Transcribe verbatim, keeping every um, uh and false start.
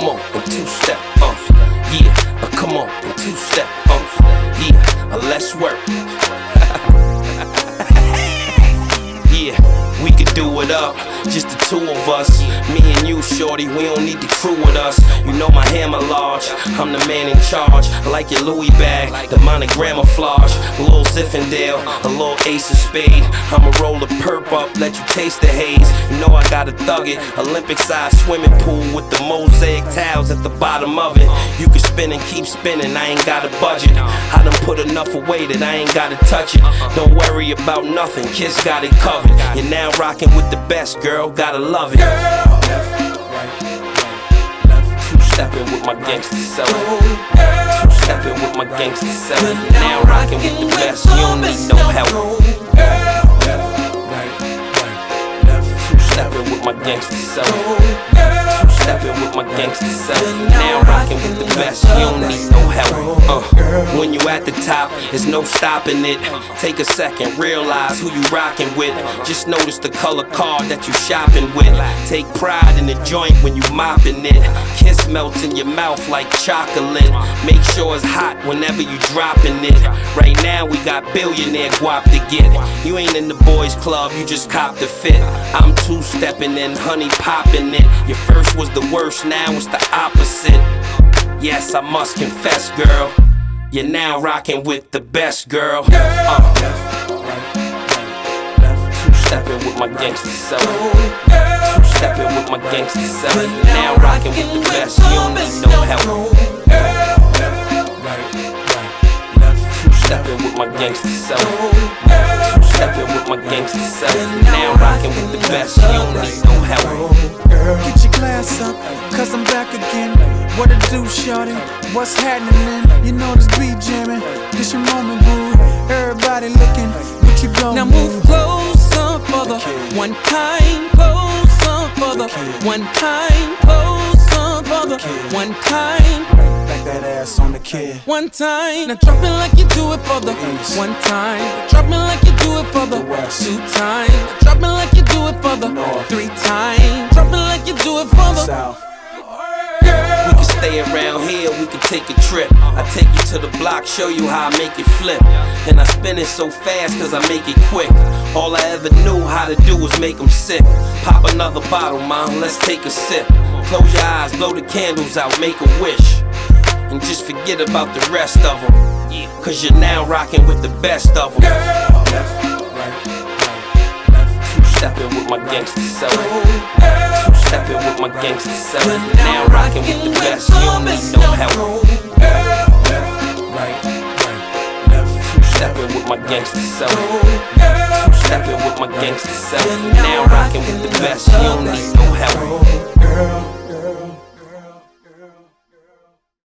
come on, and two-step, uh, yeah, uh, come on, and two-step, uh, yeah, uh, let's work. Yeah, we could do it up, just the two of us. Me and you, shorty, we don't need the crew with us. You know my hammer large, I'm the man in charge. I like your Louis bag, the monogram of flage. A little Zinfandel, a little Ace of Spade. I'ma roll the perp up, let you taste the haze. You know I gotta thug it, Olympic-sized swimming pool with the mosaic tiles at the bottom of it. You can spin and keep spinning, I ain't got a budget. I done put enough away that I ain't gotta touch it. Don't worry about nothing, Kiss got it covered. You're now rocking with the best, girl, gotta love it. Two-stepping with my gangsta self. Two-stepping with my gangsta self. You're now rocking with the best, you don't need no help. Two-stepping with my gangsta self. Two-stepping with my gangsta self. You're now rocking with the best, you don't need no help. Uh, when you at the top, there's no stopping it. Take a second, realize who you rocking with. Just notice the color card that you shopping with. Take pride in the joint when you mopping it. Kiss melts in your mouth like chocolate. Make sure it's hot whenever you dropping it. Right now we got billionaire guap to get. You ain't in the boys club, you just cop the fit. I'm two-stepping and honey popping it. Your first was the worst, now it's the opposite. Yes, I must confess, girl, you're now rocking with the best, girl. Uh. Two-stepping with my gangsta self. Two-stepping with my gangsta self. You're now rocking with the best, you don't need no help. Two-stepping with my gangsta self. Two-stepping with my gangsta self. You're now rocking with the best, you don't need no help. Get your glass up, cause I'm back again. What it do, shorty? What's happening? You know this beat jamming. This your moment, boo. Everybody looking, what you gon' now move closer for the one time, closer for the one time, closer for the one time. Back that ass on the kid. One time. Now drop it like you do it for the one time. Drop it like you do it for the two time. Drop it like you do it for the three time. Drop it like you do it for the South. We can stay around here, we can take a trip. I take you to the block, show you how I make it flip. And I spin it so fast cause I make it quick. All I ever knew how to do was make them sick. Pop another bottle, mom, let's take a sip. Close your eyes, blow the candles out, make a wish. And just forget about the rest of them. Cause you're now rocking with the best of them. Two-stepping with my gangsta self. Two-stepping with my gangsta self. You're now rocking with the best, you don't need no help. Two-stepping with my gangsta self. Two-stepping with my gangsta self. You're now rocking with the best, you don't need